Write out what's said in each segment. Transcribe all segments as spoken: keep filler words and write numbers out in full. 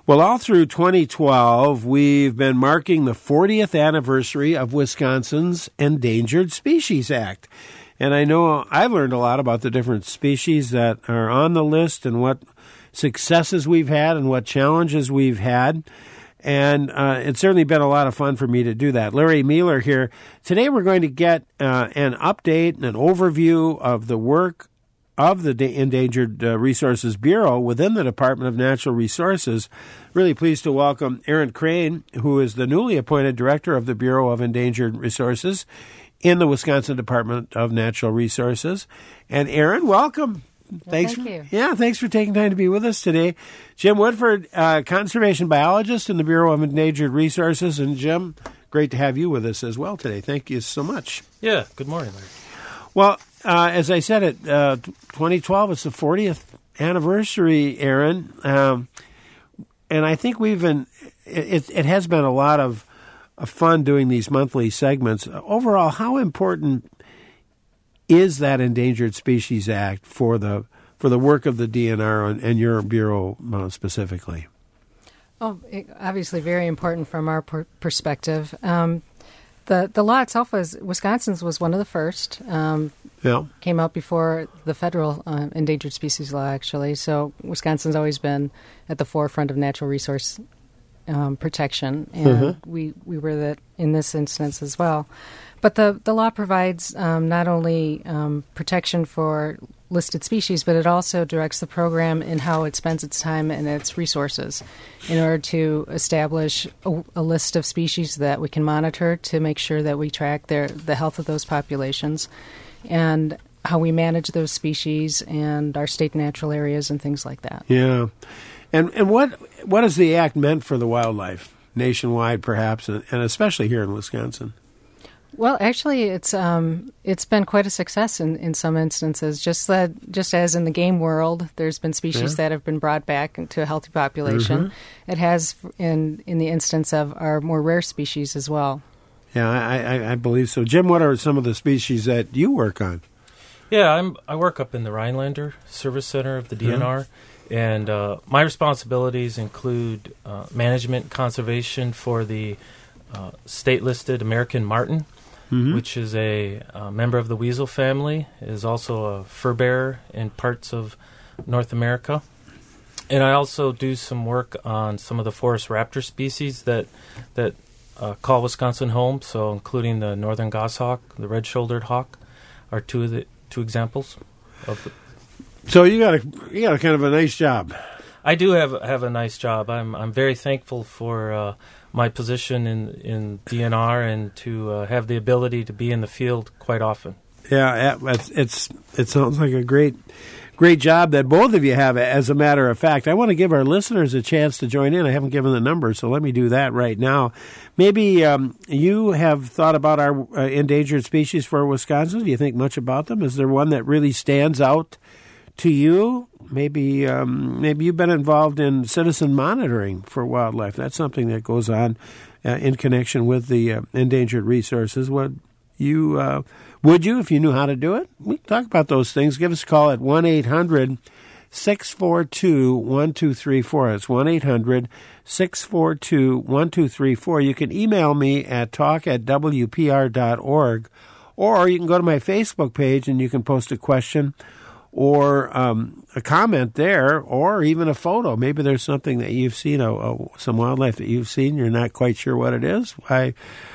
Well, all through twenty twelve, we've been marking the fortieth anniversary of Wisconsin's Endangered Species Act. And I know I've learned a lot about the different species that are on the list and what successes we've had and what challenges we've had. And uh, it's certainly been a lot of fun for me to do that. Larry Mueller here. Today we're going to get uh, an update and an overview of the work of the Endangered uh, Resources Bureau within the Department of Natural Resources. Really pleased to welcome Erin Crane, who is the newly appointed director of the Bureau of Endangered Resources in the Wisconsin Department of Natural Resources. And Erin, welcome. Well, thanks thank for, you. Yeah, thanks for taking time to be with us today. Jim Woodford, uh, conservation biologist in the Bureau of Endangered Resources. And Jim, great to have you with us as well today. Thank you so much. Yeah, good morning, Larry. Well, uh, as I said, it uh, twenty twelve, it's the fortieth anniversary, Erin. Um, and I think we've been, it, it has been a lot of, of fun doing these monthly segments. Overall, how important is that Endangered Species Act for the for the work of the D N R and, and your bureau uh, specifically? Oh, it, obviously very important from our per- perspective. Um, the the law itself was Wisconsin's was one of the first. Um, yeah, came out before the federal uh, endangered species law, actually. So Wisconsin's always been at the forefront of natural resource um, protection, and mm-hmm. we we were that in this instance as well. But the, the law provides um, not only um, protection for listed species, but it also directs the program in how it spends its time and its resources in order to establish a, a list of species that we can monitor to make sure that we track their, the health of those populations and how we manage those species and our state natural areas and things like that. Yeah. And and what what has the act meant for the wildlife nationwide, perhaps, and, and especially here in Wisconsin? Well, actually, it's um, it's been quite a success in, in some instances. Just that, just as in the game world, there's been species yeah. that have been brought back to a healthy population. Mm-hmm. It has in in the instance of our more rare species as well. Yeah, I, I, I believe so. Jim, what are some of the species that you work on? Yeah, I'm I work up in the Rhinelander Service Center of the D N R, yeah. and uh, my responsibilities include uh, management, conservation for the uh, state-listed American marten. Mm-hmm. Which is a uh, member of the weasel family, is also a fur bearer in parts of North America. And I also do some work on some of the forest raptor species that that uh, call Wisconsin home, so including the northern goshawk, the red-shouldered hawk, are two of the two examples of the. So you got a you got a kind of a nice job. I do have have a nice job. I'm I'm very thankful for uh, my position in, in D N R and to uh, have the ability to be in the field quite often. Yeah, it's, it's it sounds like a great great job that both of you have. As a matter of fact, I want to give our listeners a chance to join in. I haven't given the number, so let me do that right now. Maybe um, you have thought about our uh, endangered species for Wisconsin. Do you think much about them? Is there one that really stands out to you? Maybe um, maybe you've been involved in citizen monitoring for wildlife. That's something that goes on uh, in connection with the uh, endangered resources. Would you uh, would you if you knew how to do it? We can talk about those things. Give us a call at one eight hundred six four two one two three four. It's one eight hundred six four two one two three four. You can email me at talk at w p r dot org, or you can go to my Facebook page and you can post a question or um, a comment there, or even a photo. Maybe there's something that you've seen, a, a, some wildlife that you've seen, you're not quite sure what it is. I,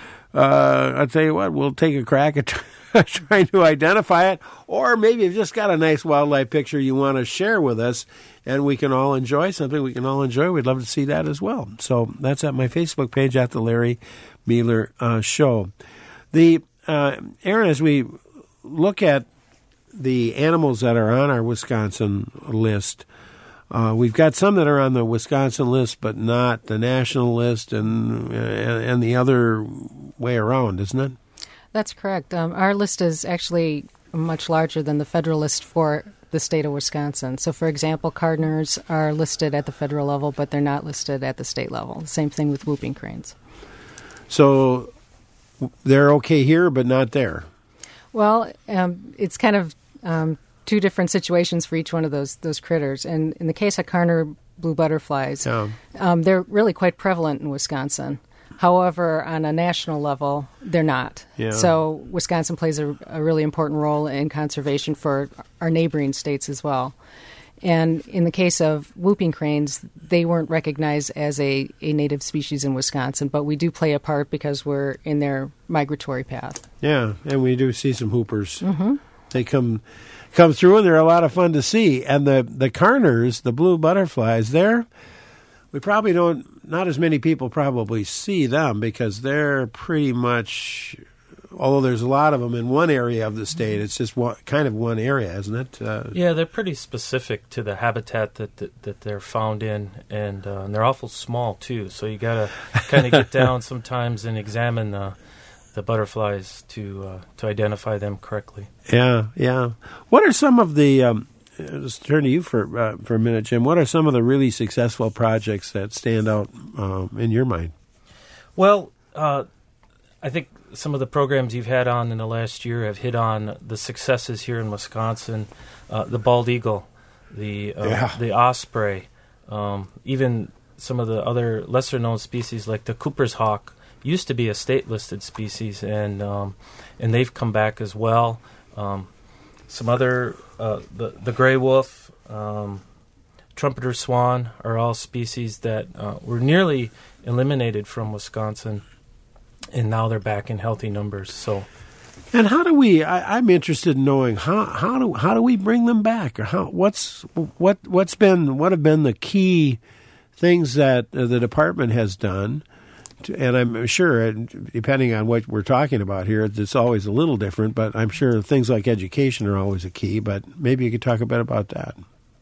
uh, I'll tell you what, we'll take a crack at trying to identify it, or maybe you've just got a nice wildlife picture you want to share with us, and we can all enjoy something we can all enjoy. We'd love to see that as well. So that's at my Facebook page at the Larry Mueller uh, Show. The uh, Erin, as we look at the animals that are on our Wisconsin list, uh, we've got some that are on the Wisconsin list, but not the national list, and uh, and the other way around, isn't it? That's correct. Um, our list is actually much larger than the federal list for the state of Wisconsin. So, for example, cardinals are listed at the federal level, but they're not listed at the state level. Same thing with whooping cranes. So they're okay here, but not there. Well, um, it's kind of um, two different situations for each one of those those critters. And in the case of Carner blue butterflies. Yeah. Um, they're really quite prevalent in Wisconsin. However, on a national level, they're not. Yeah. So Wisconsin plays a, a really important role in conservation for our neighboring states as well. And in the case of whooping cranes, they weren't recognized as a, a native species in Wisconsin, but we do play a part because we're in their migratory path. Yeah, and we do see some hoopers. Mm-hmm. They come come through, and they're a lot of fun to see. And the, the carners, the blue butterflies, they're, we probably don't, not as many people probably see them because they're pretty much, although there's a lot of them in one area of the state, it's just one, kind of one area, isn't it? Uh, yeah, they're pretty specific to the habitat that that, that they're found in, and, uh, and they're awful small, too. So you got to kind of get down sometimes and examine the, the butterflies to uh, to identify them correctly. Yeah, yeah. What are some of the, um, let's turn to you for, uh, for a minute, Jim, what are some of the really successful projects that stand out um, in your mind? Well, uh, I think some of the programs you've had on in the last year have hit on the successes here in Wisconsin. Uh, the bald eagle, the uh, yeah. the osprey, um, even some of the other lesser-known species like the Cooper's hawk used to be a state-listed species, and um, and they've come back as well. Um, some other, uh, the the gray wolf, um, trumpeter swan are all species that uh, were nearly eliminated from Wisconsin. And now they're back in healthy numbers. So, and how do we? I, I'm interested in knowing how how do how do we bring them back, or how what's what what's been what have been the key things that uh, the department has done, to, and I'm sure, depending on what we're talking about here, it's always a little different. But I'm sure things like education are always a key. But maybe you could talk a bit about that.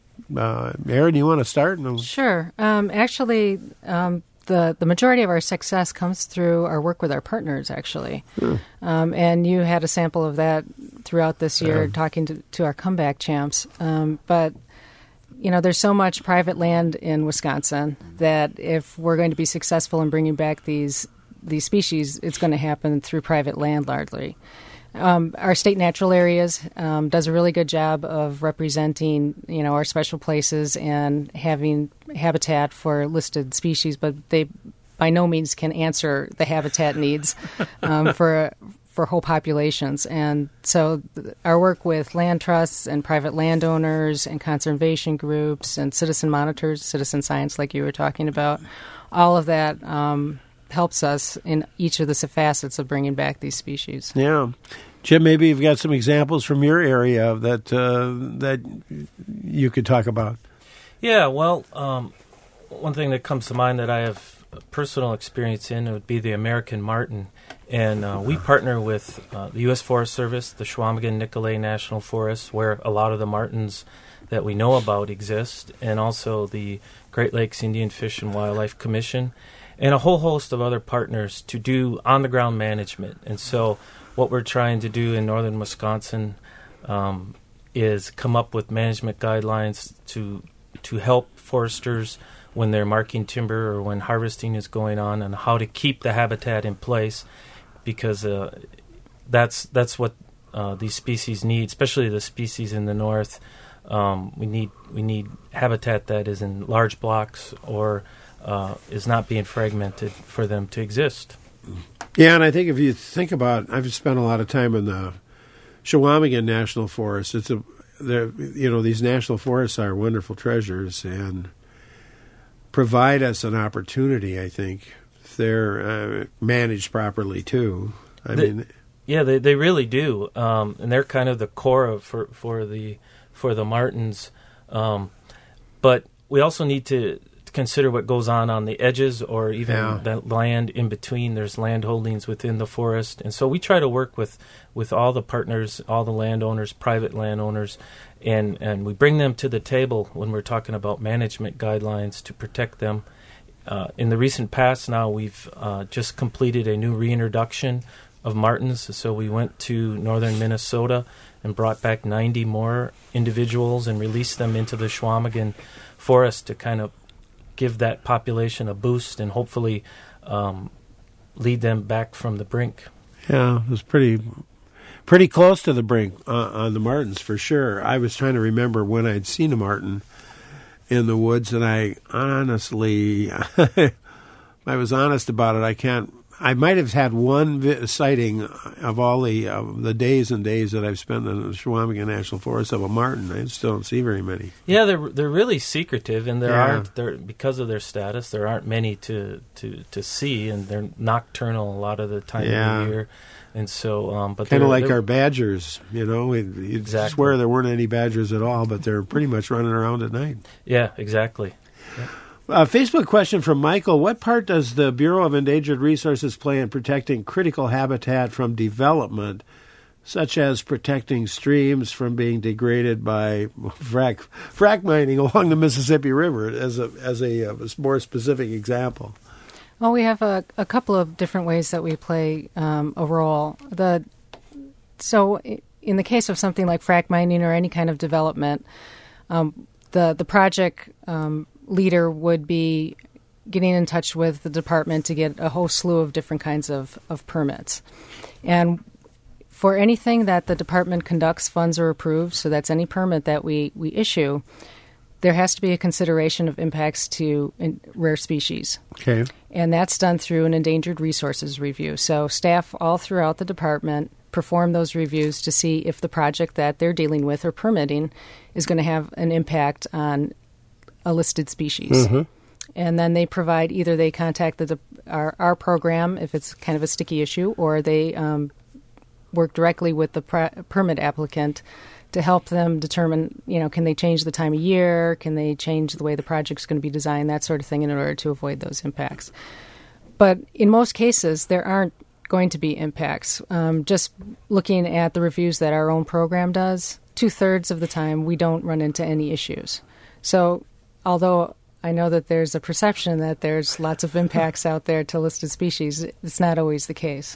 Uh, Erin, you want to start? No. Sure. Um, actually. Um, The, the majority of our success comes through our work with our partners, actually. Hmm. Um, and you had a sample of that throughout this year, yeah. talking to, to our comeback champs. Um, but, you know, there's so much private land in Wisconsin that if we're going to be successful in bringing back these these species, it's going to happen through private land largely. Um, our state natural areas um, does a really good job of representing, you know, our special places and having habitat for listed species, but they by no means can answer the habitat needs um, for for whole populations. And so th- our work with land trusts and private landowners and conservation groups and citizen monitors, citizen science like you were talking about, all of that um helps us in each of the facets of bringing back these species. Yeah. Jim, maybe you've got some examples from your area that uh, that you could talk about. Yeah, well, um, one thing that comes to mind that I have personal experience in would be the American marten. And uh, we partner with uh, the U S Forest Service, the Chequamegon-Nicolet National Forest, where a lot of the martens that we know about exist, and also the Great Lakes Indian Fish and Wildlife Commission, and a whole host of other partners to do on-the-ground management. And so what we're trying to do in northern Wisconsin um, is come up with management guidelines to to help foresters when they're marking timber or when harvesting is going on, and how to keep the habitat in place, because uh, that's that's what uh, these species need, especially the species in the north. Um, we need we need habitat that is in large blocks or Uh, is not being fragmented for them to exist. Yeah, and I think if you think about, I've spent a lot of time in the Chequamegon National Forest. It's a, you know, these national forests are wonderful treasures and provide us an opportunity. I think if they're uh, managed properly too. I the, mean, yeah, they they really do, um, and they're kind of the core of for for the for the martens. Um, but we also need to consider what goes on on the edges, or even yeah. the land in between. There's land holdings within the forest, and so we try to work with, with all the partners, all the landowners, private landowners, and, and we bring them to the table when we're talking about management guidelines to protect them. Uh, in the recent past now, we've uh, just completed a new reintroduction of martens, so we went to northern Minnesota and brought back ninety more individuals and released them into the Chequamegon forest to kind of give that population a boost and hopefully um, lead them back from the brink. Yeah, it was pretty pretty close to the brink uh, on the martens for sure. I was trying to remember when I'd seen a marten, in the woods, and I honestly, I was honest about it. I can't. I might have had one vi- sighting of all the uh, the days and days that I've spent in the Chequamegon National Forest of a marten. I still don't see very many. Yeah, they're they're really secretive, and there Yeah. aren't there because of their status. There aren't many to, to, to see, and they're nocturnal a lot of the time Yeah. of the year. And so, um, but Kind of they're- like they're- our badgers, you know. We, you'd Exactly. swear there weren't any badgers at all, but they're pretty much running around at night. Yeah, exactly. A Facebook question from Michael. What part does the Bureau of Endangered Resources play in protecting critical habitat from development, such as protecting streams from being degraded by frac, frac mining along the Mississippi River, as a, as a, a more specific example? Well, we have a, a couple of different ways that we play um, a role. The so i- in the case of something like frac mining or any kind of development, um, the the project um, leader would be getting in touch with the department to get a whole slew of different kinds of, of permits. And for anything that the department conducts, funds, or approves, so that's any permit that we, we issue, there has to be a consideration of impacts to in, rare species. Okay. And that's done through an endangered resources review. So staff all throughout the department perform those reviews to see if the project that they're dealing with or permitting is going to have an impact on a listed species. Mhm. And then they provide, either they contact the our, our program if it's kind of a sticky issue, or they um, work directly with the pr- permit applicant to help them determine, you know, can they change the time of year, can they change the way the project's going to be designed, that sort of thing, in order to avoid those impacts. But in most cases, there aren't going to be impacts. Um, just looking at the reviews that our own program does, two-thirds of the time we don't run into any issues. So although I know that there's a perception that there's lots of impacts out there to listed species, it's not always the case.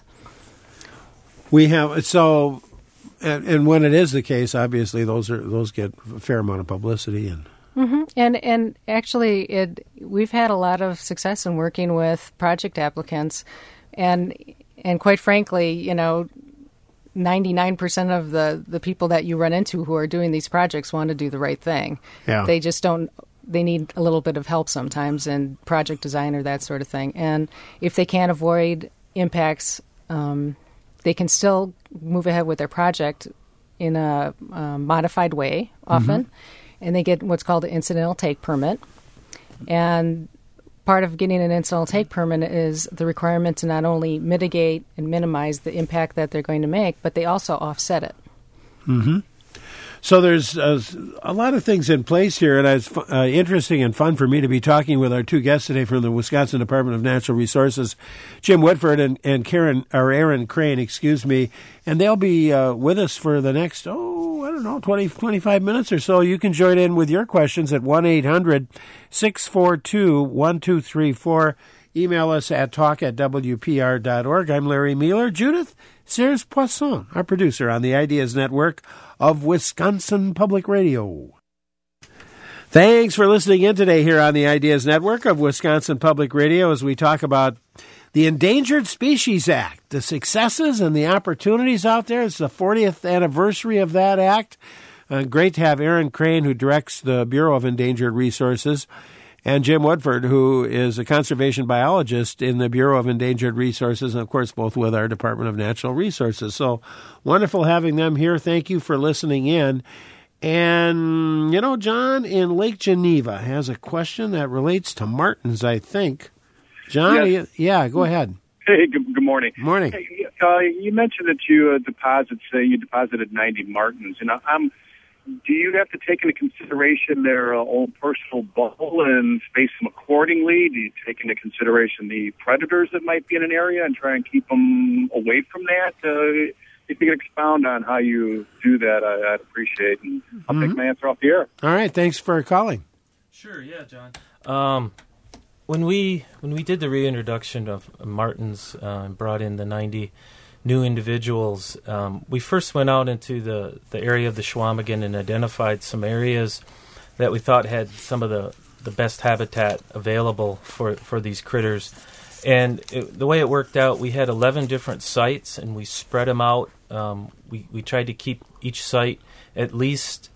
We have so, and, and when it is the case, obviously those are those get a fair amount of publicity and. Mm-hmm. And and actually, it we've had a lot of success in working with project applicants, and and quite frankly, you know, ninety-nine percent of the, the people that you run into who are doing these projects want to do the right thing. Yeah. They just don't. They need a little bit of help sometimes in project design or that sort of thing. And if they can't avoid impacts, um, they can still move ahead with their project in a um, modified way often. Mm-hmm. And they get what's called an incidental take permit. And part of getting an incidental take permit is the requirement to not only mitigate and minimize the impact that they're going to make, but they also offset it. Mm-hmm. So there's uh, a lot of things in place here, and it's uh, interesting and fun for me to be talking with our two guests today from the Wisconsin Department of Natural Resources, Jim Woodford and, and Karen or Aaron Crane, excuse me, and they'll be uh, with us for the next, oh, I don't know, twenty, twenty-five minutes or so. You can join in with your questions at one eight hundred six four two one two three four. Email us at talk at w p r dot org. I'm Larry Mueller. Judith Sears-Poisson, our producer on the Ideas Network of Wisconsin Public Radio. Thanks for listening in today here on the Ideas Network of Wisconsin Public Radio as we talk about the Endangered Species Act, the successes and the opportunities out there. It's the fortieth anniversary of that act. Uh, great to have Aaron Crane, who directs the Bureau of Endangered Resources, and Jim Woodford, who is a conservation biologist in the Bureau of Endangered Resources, and, of course, both with our Department of Natural Resources. So wonderful having them here. Thank you for listening in. And, you know, John in Lake Geneva has a question that relates to martens, I think. John, Yes. you, yeah, go ahead. Hey, good, good morning. Morning. Hey, uh, you mentioned that you uh, deposit, say you deposited ninety martens. You know, um, do you have to take into consideration their uh, own personal bubble and space them accordingly? Do you take into consideration the predators that might be in an area and try and keep them away from that? Uh, if you could expound on how you do that, I, I'd appreciate it. And I'll Mm-hmm. take my answer off the air. All right, thanks for calling. Sure, yeah, John. Um, when we when we did the reintroduction of martens uh, and brought in the ninety new individuals, um, we first went out into the, the area of the Chequamegon and identified some areas that we thought had some of the, the best habitat available for, for these critters. And it, the way it worked out, we had eleven different sites, and we spread them out. Um, we, we tried to keep each site at least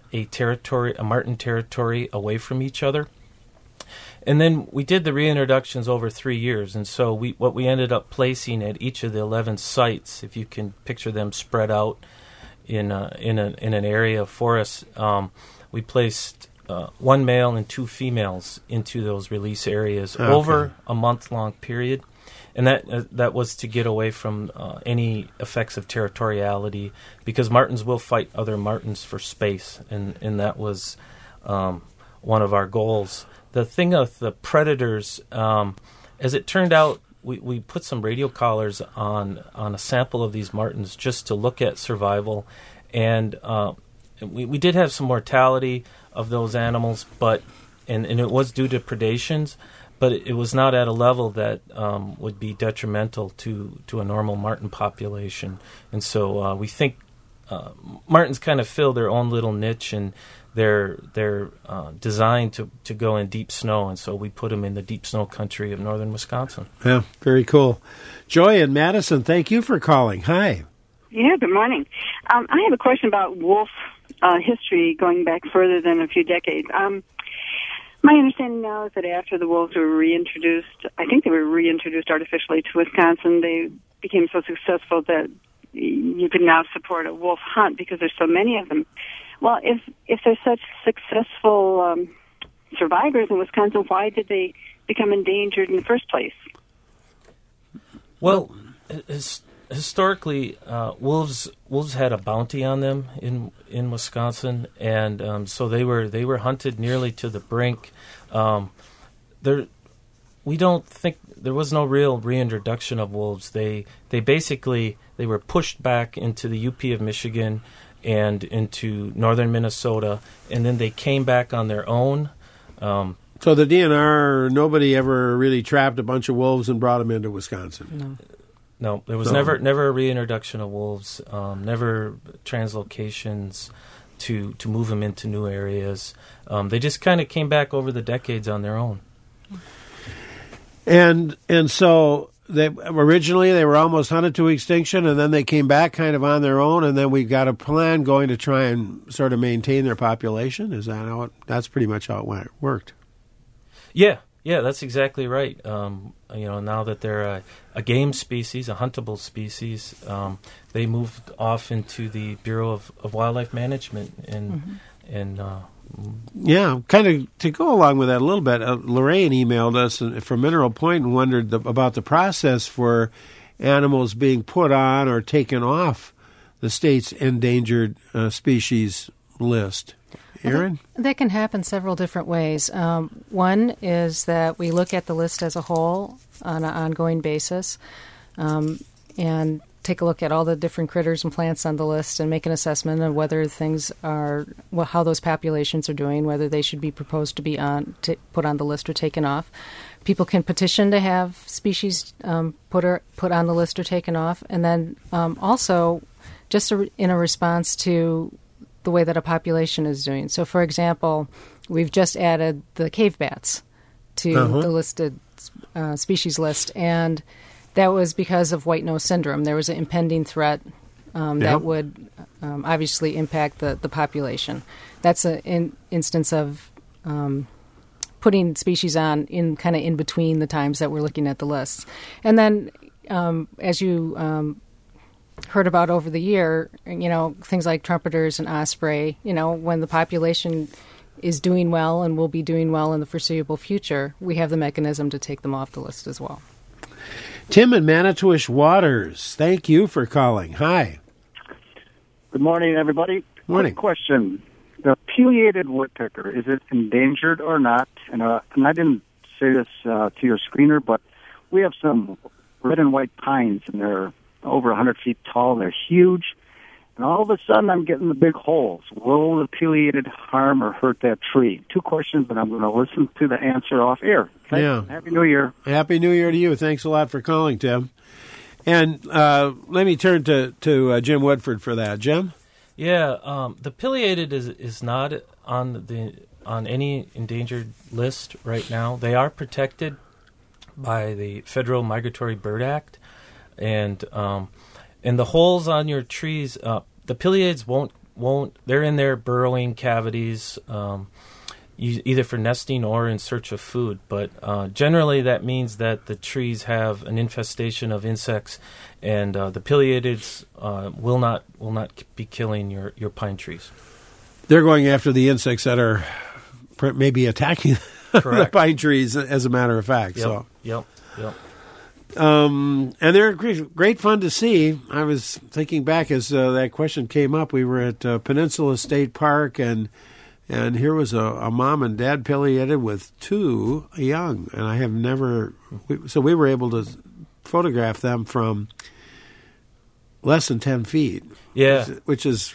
a territory, a marten territory away from each other. And then we did the reintroductions over three years, and so we what we ended up placing at each of the eleven sites, if you can picture them spread out in a, in a, in an area for us, um, we placed uh, one male and two females into those release areas okay. over a month-long period, and that uh, that was to get away from uh, any effects of territoriality, because martens will fight other martens for space, and and that was um, one of our goals. The thing of the predators, um, as it turned out, we, we put some radio collars on on a sample of these martens just to look at survival, and uh, we we did have some mortality of those animals, but and, and it was due to predations, but it, it was not at a level that um, would be detrimental to, to a normal marten population, and so uh, we think uh, martens kind of fill their own little niche, and They're they're uh, designed to, to go in deep snow, and so we put them in the deep snow country of northern Wisconsin. Yeah, very cool. Joy in Madison, thank you for calling. Hi. Yeah, good morning. Um, I have a question about wolf uh, history going back further than a few decades. Um, my understanding now is that after the wolves were reintroduced, I think they were reintroduced artificially to Wisconsin, they became so successful that you could now support a wolf hunt because there's so many of them. Well, if if they're such successful um, survivors in Wisconsin, why did they become endangered in the first place? Well, his, historically, uh, wolves wolves had a bounty on them in in Wisconsin, and um, so they were they were hunted nearly to the brink. Um, there, we don't think there was no real reintroduction of wolves. They they basically they were pushed back into the U P of Michigan and into northern Minnesota, and then they came back on their own. Um, so the D N R, nobody ever really trapped a bunch of wolves and brought them into Wisconsin? No. No, there was so. never never a reintroduction of wolves, um, never translocations to, to move them into new areas. Um, they just kind of came back over the decades on their own. And and so... They originally they were almost hunted to extinction, and then they came back kind of on their own, and then we've got a plan going to try and sort of maintain their population. Is that how it? That's pretty much how it went, worked. Yeah, yeah, that's exactly right. Um, you know, now that they're a, a game species, a huntable species, um, they moved off into the Bureau of, of Wildlife Management, and mm-hmm. and. Uh, Yeah, kind of to go along with that a little bit, uh, Lorraine emailed us from Mineral Point and wondered the, about the process for animals being put on or taken off the state's endangered uh, species list. Erin? Well, that can happen several different ways. Um, one is that we look at the list as a whole on an ongoing basis um, and take a look at all the different critters and plants on the list and make an assessment of whether things are, well, how those populations are doing, whether they should be proposed to be on, to put on the list or taken off. People can petition to have species um, put or, put on the list or taken off, and then um, also just a, in a response to the way that a population is doing. So, for example, we've just added the cave bats to uh-huh. the listed uh, species list, and that was because of white nose syndrome. There was an impending threat um, yep. that would um, obviously impact the, the population. That's an in, instance of um, putting species on in kind of in between the times that we're looking at the lists. And then, um, as you um, heard about over the year, you know, things like trumpeters and osprey, you know, when the population is doing well and will be doing well in the foreseeable future, we have the mechanism to take them off the list as well. Tim in Manitowish Waters, thank you for calling. Hi. Good morning, everybody. Morning. Quick question. The pileated woodpecker, is it endangered or not? And, uh, and I didn't say this uh, to your screener, but we have some red and white pines, and they're over one hundred feet tall. They're huge. And all of a sudden, I'm getting the big holes. Will the pileated harm or hurt that tree? Two questions, and I'm going to listen to the answer off air. Okay? Yeah. Happy New Year. Happy New Year to you. Thanks a lot for calling, Tim. And uh, let me turn to, to uh, Jim Woodford for that. Jim? Yeah, um, the pileated is is not on the on any endangered list right now. They are protected by the Federal Migratory Bird Act, and um, and the holes on your trees, uh, the pileates won't won't. They're in their burrowing cavities, um, either for nesting or in search of food. But uh, generally, that means that the trees have an infestation of insects, and uh, the pileatids uh, will not will not be killing your, your pine trees. They're going after the insects that are maybe attacking the pine trees, as a matter of fact. Yep, so, yep, yep. Um, and they're great, great fun to see. I was thinking back as uh, that question came up. We were at uh, Peninsula State Park, and and here was a, a mom and dad pileated with two young, and I have never. We, so we were able to photograph them from less than ten feet. Yeah, which, which is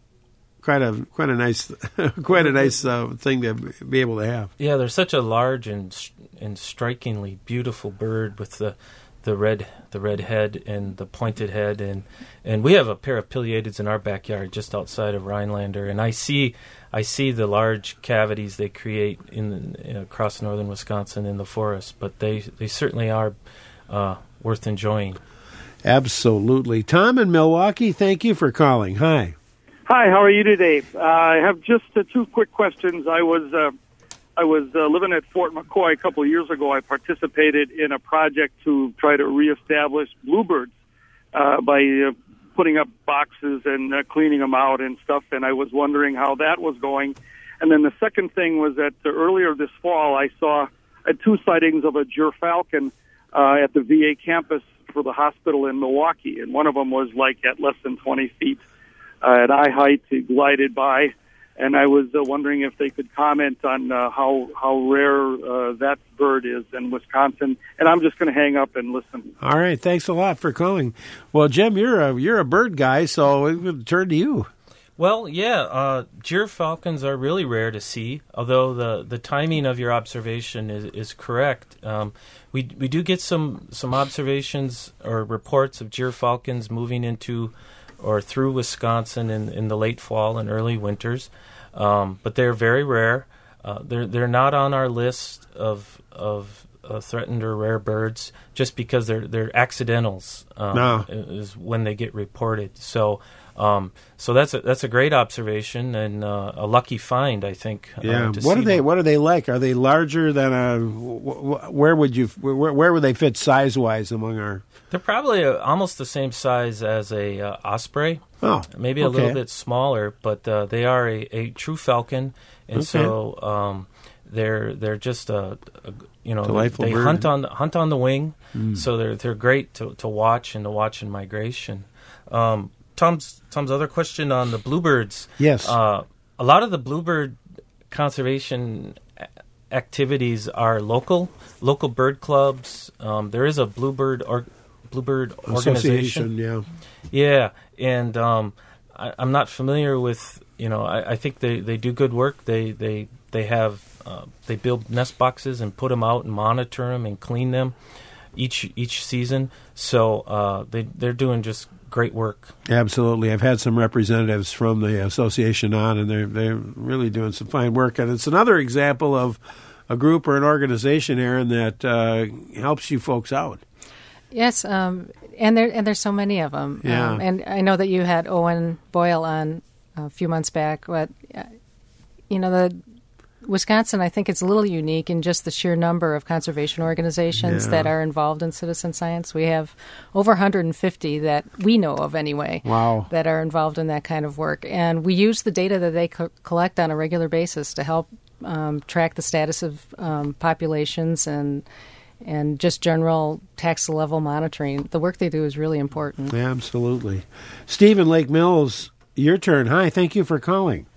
quite a quite a nice quite a nice uh, thing to be able to have. Yeah, they're such a large and and strikingly beautiful bird with the. The red, the red head and the pointed head, and, and we have a pair of pileatids in our backyard just outside of Rhinelander, and I see, I see the large cavities they create in, in across northern Wisconsin in the forest. But they, they certainly are uh, worth enjoying. Absolutely, Tom in Milwaukee. Thank you for calling. Hi. Hi. How are you today? Uh, I have just uh, two quick questions. I was. Uh, I was uh, living at Fort McCoy a couple of years ago. I participated in a project to try to reestablish bluebirds uh, by uh, putting up boxes and uh, cleaning them out and stuff, and I was wondering how that was going. And then the second thing was that uh, earlier this fall, I saw uh, two sightings of a gyrfalcon uh, at the V A campus for the hospital in Milwaukee, and one of them was like at less than twenty feet uh, at eye height. He glided by. And I was uh, wondering if they could comment on uh, how how rare uh, that bird is in Wisconsin. And I'm just going to hang up and listen. All right, thanks a lot for calling. Well, Jim, you're a you're a bird guy, so we're going to turn to you. Well, yeah, uh, gyrfalcons are really rare to see. Although the, the timing of your observation is is correct. Um, we we do get some some observations or reports of gyrfalcons moving into or through Wisconsin in, in the late fall and early winters, um, but they're very rare. Uh, they're they're not on our list of of uh, threatened or rare birds just because they're they're accidentals. Um, no. Is when they get reported. So um, so that's a that's a great observation and uh, a lucky find, I think. Yeah. Uh, to what see are they? them. What are they like? Are they larger than a? Where would you? Where, where would they fit size wise among our? They're probably uh, almost the same size as a uh, osprey. Oh, maybe a okay. little bit smaller, but uh, they are a, a true falcon, and okay. so um, they're they're just a, a you know Delightful they bird. hunt on the, hunt on the wing, mm. so they're they're great to, to watch and to watch in migration. Um, Tom's Tom's other question on the bluebirds. Yes, uh, a lot of the bluebird conservation activities are local, local bird clubs. Um, there is a bluebird or Bluebird organization. Yeah, yeah, and um, I, I'm not familiar with. You know, I, I think they, they do good work. They they they have uh, they build nest boxes and put them out and monitor them and clean them each each season. So uh, they they're doing just great work. Absolutely, I've had some representatives from the association on, and they're they're really doing some fine work. And it's another example of a group or an organization, Aaron, that uh, helps you folks out. Yes, um, and there and there's so many of them. Yeah. Um, and I know that you had Owen Boyle on a few months back, but uh, you know the Wisconsin, I think it's a little unique in just the sheer number of conservation organizations yeah. that are involved in citizen science. We have over one hundred fifty that we know of anyway. Wow. That are involved in that kind of work, and we use the data that they co- collect on a regular basis to help um, track the status of um, populations and. and just general tax level monitoring. The work they do is really important. Absolutely. Stephen, Lake Mills, your turn. Hi, thank you for calling.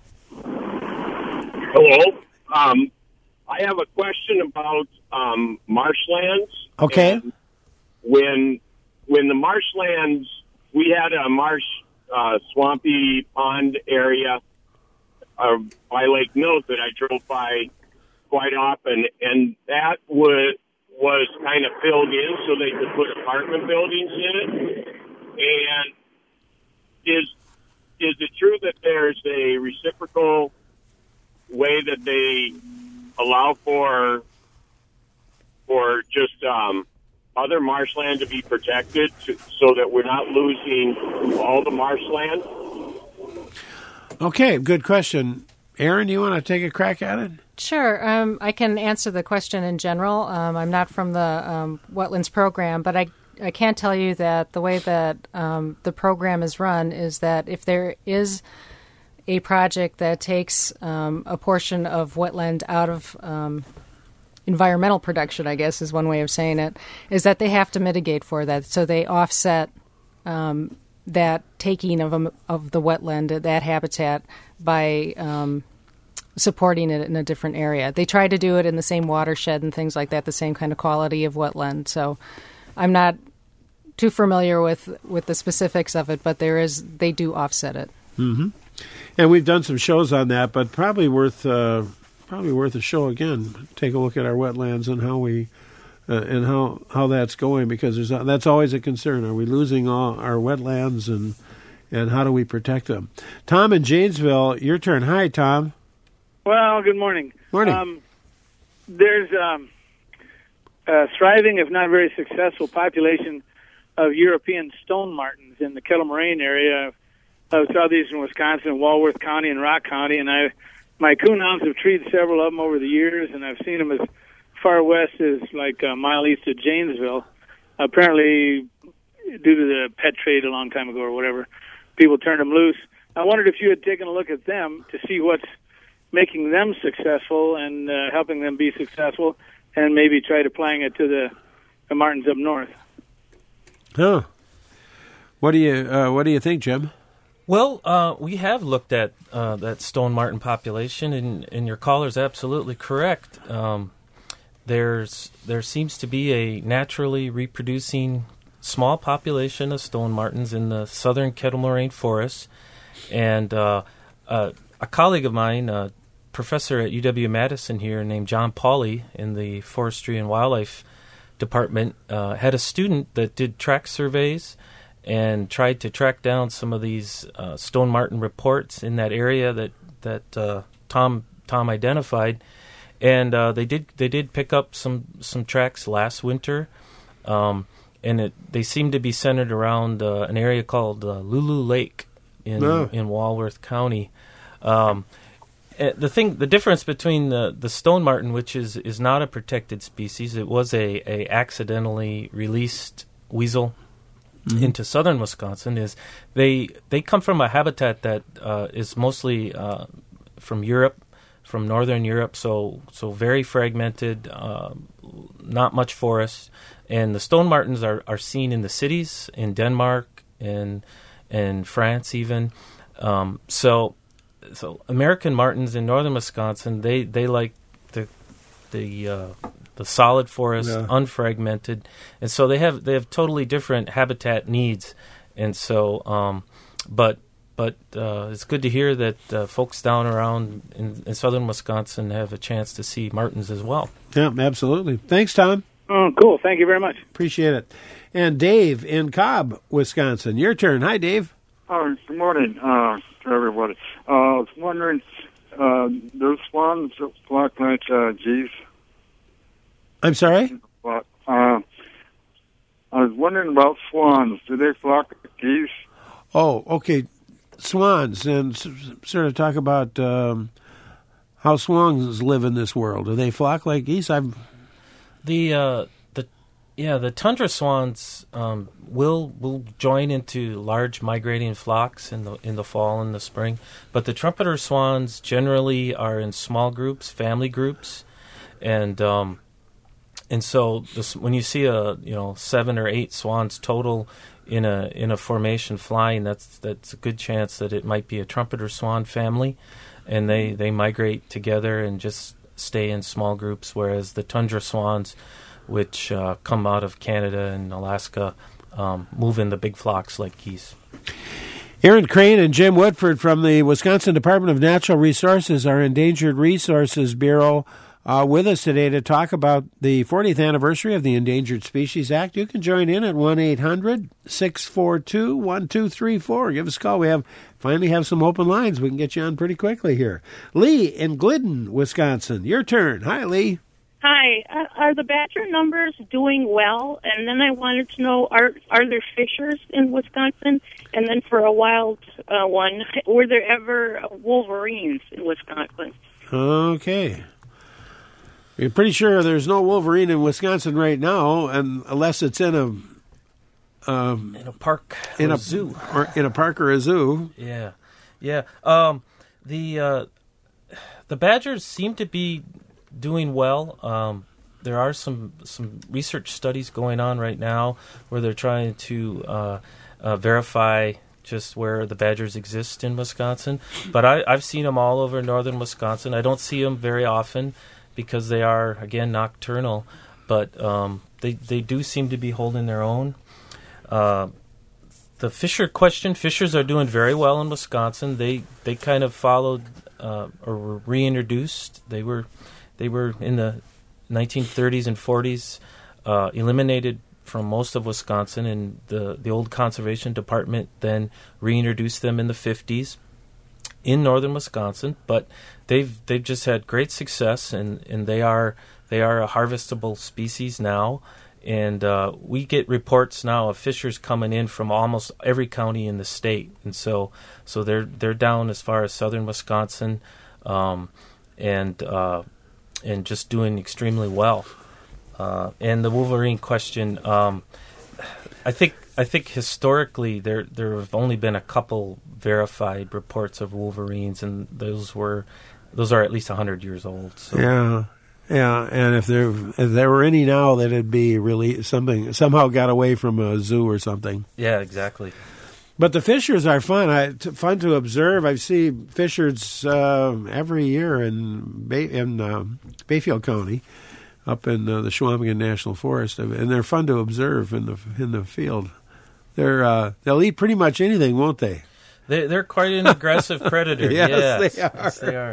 Hello. Um, I have a question about um, marshlands. Okay. And when when the marshlands, we had a marsh uh, swampy pond area uh, by Lake Mills that I drove by quite often, and that would was kind of filled in so they could put apartment buildings in it. And is is it true that there's a reciprocal way that they allow for for just um, other marshland to be protected to, so that we're not losing all the marshland? Okay, good question. Aaron, you want to take a crack at it? Sure. Um, I can answer the question in general. Um, I'm not from the um, wetlands program, but I, I can tell you that the way that um, the program is run is that if there is a project that takes um, a portion of wetland out of um, environmental production, I guess is one way of saying it, is that they have to mitigate for that. So they offset um, that taking of, a, of the wetland, that habitat, by um, supporting it in a different area. They try to do it in the same watershed and things like that, the same kind of quality of wetland. So I'm not too familiar with, with the specifics of it, but there is they do offset it. Mm-hmm. And we've done some shows on that, but probably worth uh, probably worth a show again. Take a look at our wetlands and how we uh, and how, how that's going, because there's a, that's always a concern. Are we losing all our wetlands, and and how do we protect them? Tom in Janesville, your turn. Hi, Tom. Well, good morning. Morning. Um, there's um, a thriving, if not very successful, population of European stone martins in the Kettle Moraine area of southeastern Wisconsin, Walworth County and Rock County. And I, my coon hounds have treated several of them over the years, and I've seen them as far west as like a mile east of Janesville. Apparently, due to the pet trade a long time ago or whatever, people turned them loose. I wondered if you had taken a look at them to see what's making them successful and uh, helping them be successful, and maybe tried applying it to the, the martins up north. Huh. What do you uh, What do you think, Jim? Well, uh, we have looked at uh, that stone marten population, and, and your caller's absolutely correct. Um, there's there seems to be a naturally reproducing small population of stone martens in the southern Kettle Moraine forests, and uh, uh, a colleague of mine, a professor at U W-Madison here named John Pauley in the Forestry and Wildlife Department, uh, had a student that did track surveys and tried to track down some of these uh, stone marten reports in that area that that uh, Tom Tom identified, and uh, they did they did pick up some some tracks last winter, um, and it they seem to be centered around uh, an area called uh, Lulu Lake in Oh. in Walworth County. Um, eh, the thing, the difference between the, the stone marten, which is, is not a protected species, it was a, a accidentally released weasel mm-hmm. into southern Wisconsin, is they they come from a habitat that uh, is mostly uh, from Europe, from northern Europe, so so very fragmented, uh, not much forest, and the stone martens are, are seen in the cities, in Denmark, in in France even, um, so. So American martens in northern Wisconsin, they, they like the the uh, the solid forest, yeah. unfragmented, and so they have they have totally different habitat needs, and so um, but but uh, it's good to hear that uh, folks down around in, in southern Wisconsin have a chance to see martens as well. Yeah, absolutely. Thanks, Tom. Oh, cool. Thank you very much. Appreciate it. And Dave in Cobb, Wisconsin, your turn. Hi, Dave. Oh, good morning uh, to everybody. Uh, I was wondering, uh, those swans flock like uh, geese? I'm sorry? Uh, I was wondering about swans. Do they flock like geese? Oh, okay. Swans, and s- sort of talk about um, how swans live in this world. Do they flock like geese? I've The uh, the yeah the tundra swans um, will will join into large migrating flocks in the in the fall and the spring, but the trumpeter swans generally are in small groups, family groups, and um, and so this, when you see a you know seven or eight swans total in a in a formation flying, that's that's a good chance that it might be a trumpeter swan family, and they, they migrate together and just stay in small groups, whereas the tundra swans, which uh, come out of Canada and Alaska, um, move in the big flocks like geese. Aaron Crane and Jim Woodford from the Wisconsin Department of Natural Resources, our Endangered Resources Bureau, uh, with us today to talk about the fortieth anniversary of the Endangered Species Act. You can join in at one eight hundred six four two one two three four. Give us a call. We have finally have some open lines. We can get you on pretty quickly here. Lee in Glidden, Wisconsin. Your turn. Hi, Lee. Hi. Uh, are the badger numbers doing well? And then I wanted to know, are are there fishers in Wisconsin? And then for a wild uh, one, were there ever wolverines in Wisconsin? Okay. You're pretty sure there's no wolverine in Wisconsin right now, and unless it's in a um, in a park, in or a zoo, or in a park or a zoo. Yeah, yeah. Um, the uh, the badgers seem to be doing well. Um, there are some some research studies going on right now where they're trying to uh, uh, verify just where the badgers exist in Wisconsin. But I, I've seen them all over northern Wisconsin. I don't see them very often because they are, again, nocturnal. But um, they, they do seem to be holding their own. Uh, the Fisher question, Fishers are doing very well in Wisconsin. They they kind of followed uh, or were reintroduced. They were they were in the nineteen thirties and forties uh, eliminated from most of Wisconsin, and the, the old conservation department then reintroduced them in the fifties in northern Wisconsin. But they've they've just had great success, and, and they are they are a harvestable species now. And uh, we get reports now of fishers coming in from almost every county in the state, and so so they're they're down as far as southern Wisconsin, um, and uh, and just doing extremely well. Uh, and the wolverine question, um, I think I think historically there there have only been a couple verified reports of wolverines, and those were those are at least a hundred years old. So. Yeah. Yeah, and if there if there were any now, that it'd be really something somehow got away from a zoo or something. Yeah, exactly. But the fishers are fun. I t- fun to observe. I see fishers uh, every year in Bay, in uh, Bayfield County, up in uh, the Chequamegon National Forest, and they're fun to observe in the in the field. They're uh, they'll eat pretty much anything, won't they? They, they're quite an aggressive predator. yes, yes, they are. Yes, they are.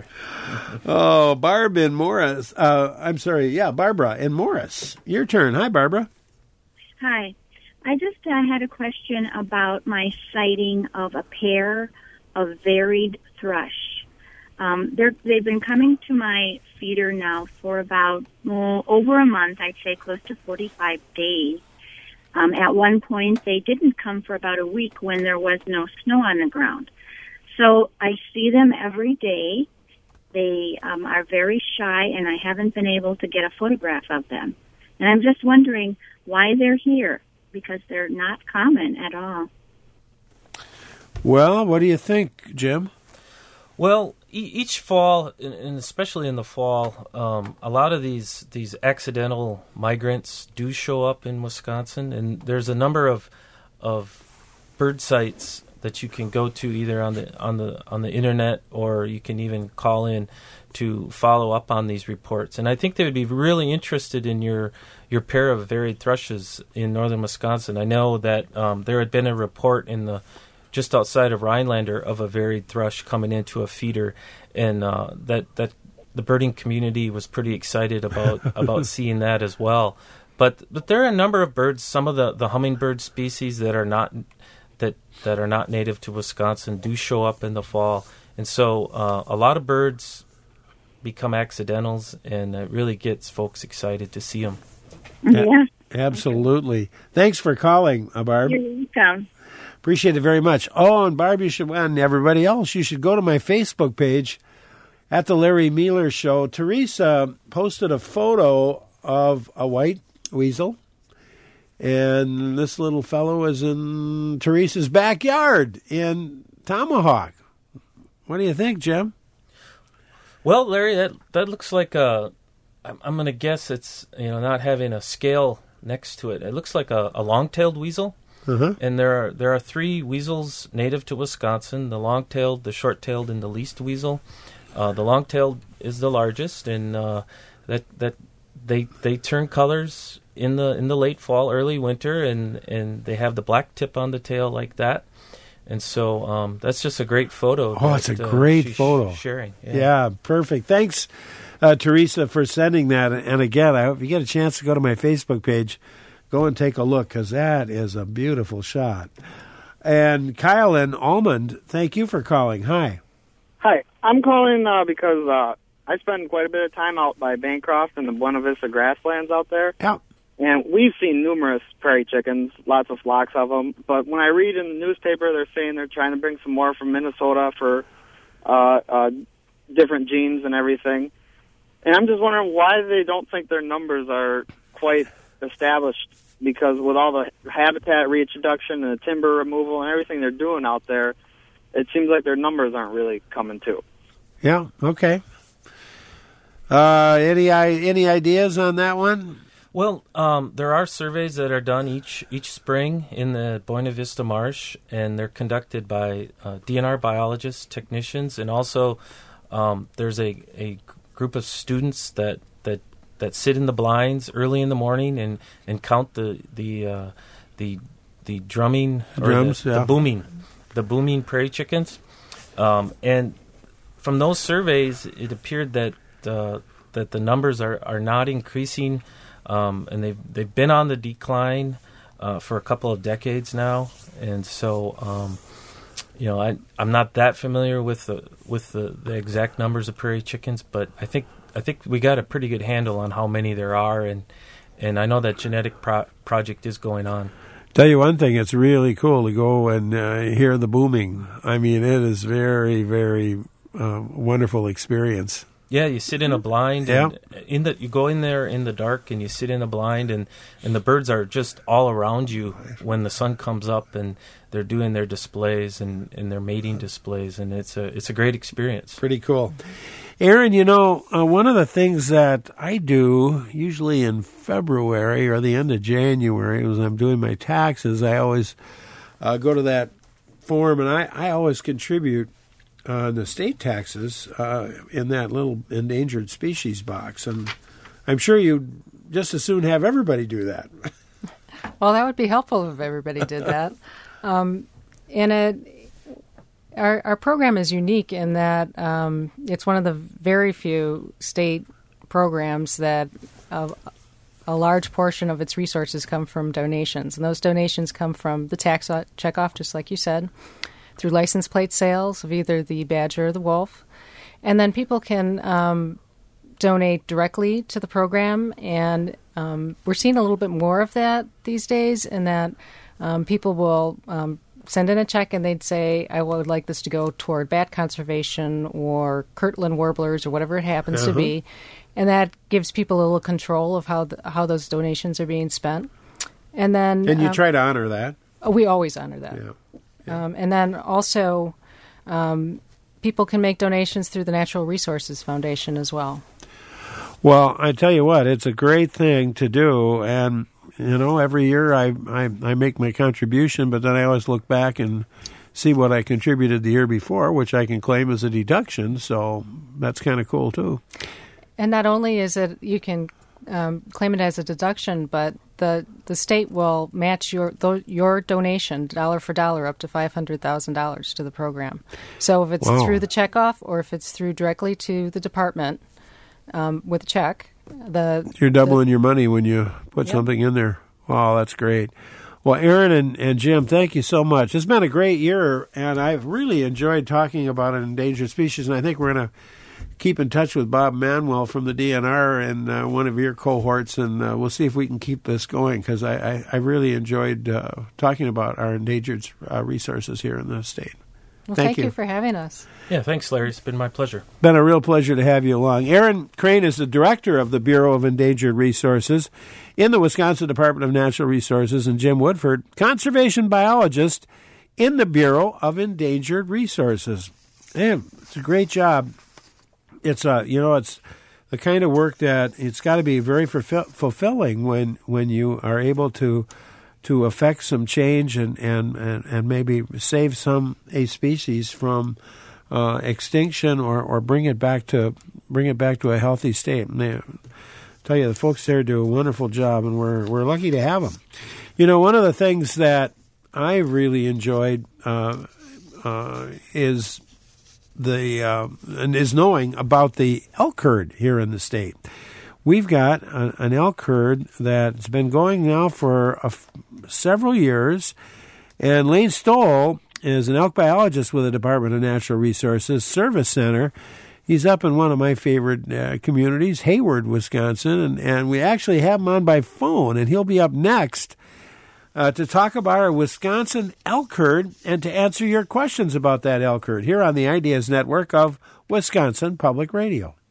Oh, Barb in Morris. Uh, I'm sorry. Yeah, Barbara in Morris. Your turn. Hi, Barbara. Hi. I just uh, had a question about my sighting of a pair of varied thrush. Um, they're, they've been coming to my feeder now for about well, over a month, I'd say close to forty-five days. Um, at one point, they didn't come for about a week when there was no snow on the ground. So I see them every day. They um, are very shy, and I haven't been able to get a photograph of them. And I'm just wondering why they're here, because they're not common at all. Well, what do you think, Jim? Well, e- each fall, and especially in the fall, um, a lot of these these accidental migrants do show up in Wisconsin, and there's a number of of bird sites that you can go to either on the on the on the internet, or you can even call in to follow up on these reports. And I think they would be really interested in your your pair of varied thrushes in northern Wisconsin. I know that um, there had been a report in the just outside of Rhinelander of a varied thrush coming into a feeder, and uh, that that the birding community was pretty excited about about seeing that as well. But but there are a number of birds, some of the, the hummingbird species that are not that that are not native to Wisconsin do show up in the fall, and so uh, a lot of birds become accidentals, and it really gets folks excited to see them. Yeah, absolutely. Thanks for calling, Barb. You're welcome. Appreciate it very much. Oh, and Barb, you should, and everybody else, you should go to my Facebook page at the Larry Mueller Show. Teresa posted a photo of a white weasel, and this little fellow is in Teresa's backyard in Tomahawk. What do you think, Jim? Well, Larry, that that looks like a. I'm, I'm going to guess it's you know not having a scale next to it. It looks like a, a long-tailed weasel. Uh-huh. And there are there are three weasels native to Wisconsin: the long-tailed, the short-tailed, and the least weasel. Uh, the long-tailed is the largest, and uh, that that they they turn colors in the in the late fall, early winter, and, and they have the black tip on the tail like that. And so um, that's just a great photo. Oh, that, it's a uh, great she's photo. Sharing, yeah. yeah, perfect. Thanks, uh, Teresa, for sending that. And again, I hope you get a chance to go to my Facebook page. Go and take a look, because that is a beautiful shot. And Kyle in Almond, thank you for calling. Hi. Hi. I'm calling uh, because uh, I spend quite a bit of time out by Bancroft and the Buena Vista grasslands out there. Yeah. And we've seen numerous prairie chickens, lots of flocks of them. But when I read in the newspaper, they're saying they're trying to bring some more from Minnesota for uh, uh, different genes and everything. And I'm just wondering why they don't think their numbers are quite established, because with all the habitat reintroduction and the timber removal and everything they're doing out there, it seems like their numbers aren't really coming to. Yeah, okay. Uh, any any ideas on that one? Well, um, there are surveys that are done each each spring in the Buena Vista Marsh, and they're conducted by uh, D N R biologists, technicians, and also um, there's a, a group of students that, that that sit in the blinds early in the morning and, and count the the uh, the the drumming or Drums, the, yeah. the booming the booming prairie chickens, um, and from those surveys, it appeared that uh, that the numbers are, are not increasing, um, and they've they've been on the decline uh, for a couple of decades now, and so um, you know I I'm not that familiar with the with the, the exact numbers of prairie chickens, but I think I think we got a pretty good handle on how many there are, and and I know that genetic pro- project is going on. Tell you one thing, it's really cool to go and uh, hear the booming. I mean, it is very, very uh, wonderful experience. Yeah, you sit in a blind. Yeah. And in the you go in there in the dark and you sit in a blind, and, and the birds are just all around you when the sun comes up, and they're doing their displays and, and their mating displays, and it's a it's a great experience. Pretty cool. Aaron, you know, uh, one of the things that I do usually in February or the end of January when I'm doing my taxes, I always uh, go to that form, and I, I always contribute uh, the state taxes uh, in that little endangered species box. And I'm sure you'd just as soon have everybody do that. Well, that would be helpful if everybody did that. Um, and it... Our, our program is unique in that um, it's one of the very few state programs that uh, a large portion of its resources come from donations. And those donations come from the tax checkoff, just like you said, through license plate sales of either the badger or the wolf. And then people can um, donate directly to the program. And um, we're seeing a little bit more of that these days, in that um, people will um, send in a check and they'd say, I would like this to go toward bat conservation or Kirtland warblers or whatever it happens Uh-huh. to be. And that gives people a little control of how the, how those donations are being spent. And then And you um, try to honor that. we always honor that. Yeah. Um, and then also um, people can make donations through the Natural Resources Foundation as well. Well, I tell you what, it's a great thing to do, and you know, every year I, I I make my contribution, but then I always look back and see what I contributed the year before, which I can claim as a deduction. So that's kind of cool too. And not only is it you can um, claim it as a deduction, but the the state will match your th- your donation dollar for dollar up to five hundred thousand dollars to the program. So if it's Wow. through the checkoff or if it's through directly to the department um, with a check, the You're doubling your money when you put Yep. something in there. Wow, that's great. Well, Aaron and, and Jim, thank you so much. It's been a great year, and I've really enjoyed talking about an endangered species, and I think we're going to keep in touch with Bob Manuel from the D N R and uh, one of your cohorts, and uh, we'll see if we can keep this going, because I, I, I really enjoyed uh, talking about our endangered uh, resources here in the state. well, thank thank you. you for having us. Yeah, thanks, Larry. It's been my pleasure. Been a real pleasure to have you along. Aaron Crane is the director of the Bureau of Endangered Resources in the Wisconsin Department of Natural Resources, and Jim Woodford, conservation biologist in the Bureau of Endangered Resources. Man, it's a great job. It's a, you know, it's the kind of work that it's got to be very fulfill- fulfilling when when you are able to to affect some change and, and, and, and maybe save some a species from uh, extinction or, or bring it back to bring it back to a healthy state. And they, tell you, the folks there do a wonderful job, and we're we're lucky to have them. You know, one of the things that I really enjoyed uh, uh, is the uh, and is knowing about the elk herd here in the state. We've got a, an elk herd that's been going now for a f- several years, and Lane Stoll is an elk biologist with the Department of Natural Resources Service Center He's up in one of my favorite uh, communities, Hayward, Wisconsin, and, and we actually have him on by phone, and he'll be up next uh, to talk about our Wisconsin elk herd and to answer your questions about that elk herd here on the Ideas Network of Wisconsin Public Radio.